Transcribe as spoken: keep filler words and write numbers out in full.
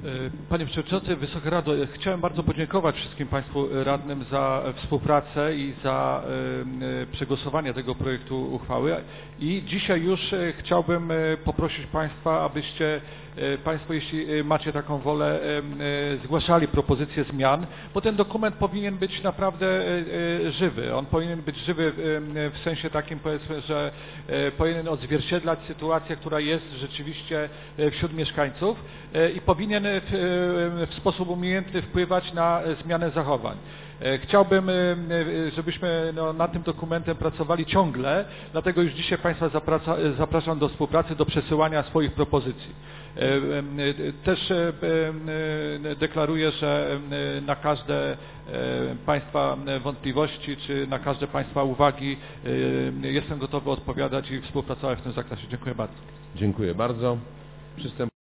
Panie Przewodniczący, Wysoka Rado, chciałem bardzo podziękować wszystkim Państwu radnym za współpracę i za przegłosowanie tego projektu uchwały. I dzisiaj już chciałbym poprosić Państwa, abyście Państwo, jeśli macie taką wolę, zgłaszali propozycje zmian, bo ten dokument powinien być naprawdę żywy. On powinien być żywy w sensie takim, powiedzmy, że powinien odzwierciedlać sytuację, która jest rzeczywiście wśród mieszkańców i powinien w, w sposób umiejętny wpływać na zmianę zachowań. Chciałbym, żebyśmy no, nad tym dokumentem pracowali ciągle, dlatego już dzisiaj Państwa zapraca, zapraszam do współpracy, do przesyłania swoich propozycji. Też deklaruję, że na każde Państwa wątpliwości, czy na każde Państwa uwagi jestem gotowy odpowiadać i współpracować w tym zakresie. Dziękuję bardzo. Dziękuję bardzo. Przystęp